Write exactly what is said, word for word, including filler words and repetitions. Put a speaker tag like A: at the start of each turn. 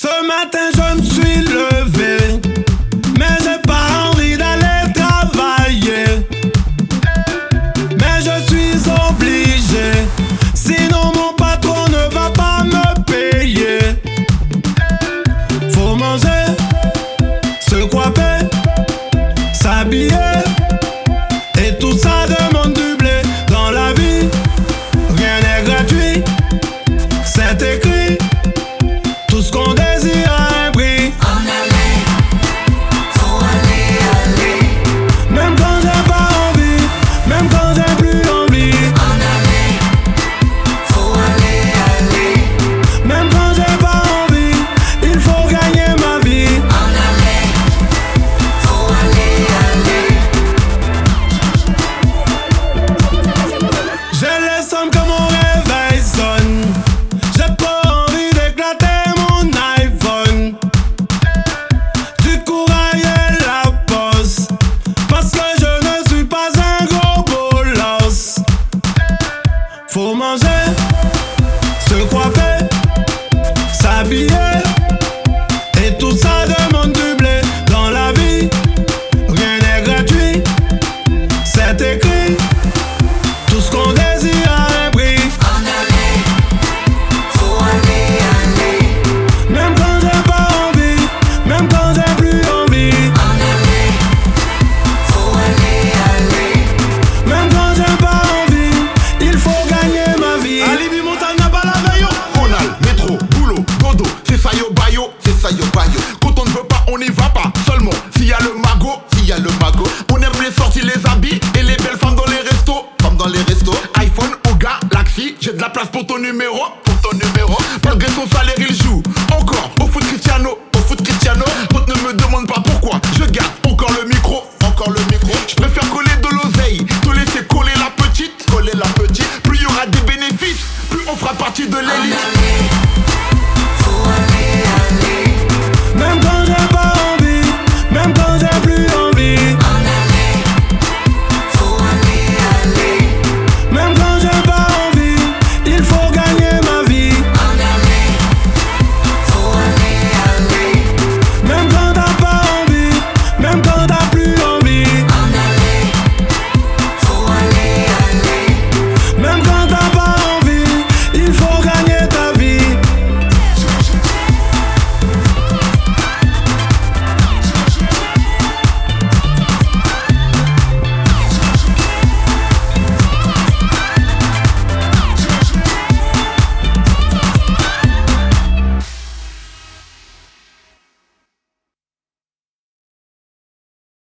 A: Ce matin je me suis levé, mais j'ai pas envie d'aller travailler. Mais je suis obligé, sinon mon patron ne va pas me payer. Faut manger, se coiffer, s'habiller, et tout ça demande du blé. Dans la vie, rien n'est gratuit, c'est écrit. Tout ce qu'on désire a un prix.
B: En aller, faut aller, aller.
A: Même quand j'ai pas envie, même quand j'ai plus envie.
B: En aller, faut aller, aller.
A: Même quand j'ai pas envie, il faut gagner ma vie.
B: En aller, faut aller, aller.
A: J'ai les sommes que mon réveil sonne. J'ai pas envie d'éclater mon iPhone. Du courage et la poste, parce que je ne suis pas un gros bolos. Faut manger, se coiffer, s'habiller, et tout ça demande du blé. Dans la vie, rien n'est gratuit, c'est écrit. Tout ce qu'on désire a un prix.
B: En aller, faut aller, aller.
A: Même quand j'ai pas envie, même quand j'ai plus envie.
B: En aller, faut aller, aller.
A: Même quand j'ai pas envie, il faut gagner ma vie. Alibi Montana Balaveyo.
C: On a le métro, boulot, dodo, c'est ça yo bayo, c'est ça yo bayo. Quand on ne veut pas, on n'y va pas. Seulement s'il y a le magot, s'il y a le magot. On aime les sorties, les habits et les belles femmes dans les restos. Femmes dans les restos, iPhone ou Galaxy, j'ai de la place pour ton numéro.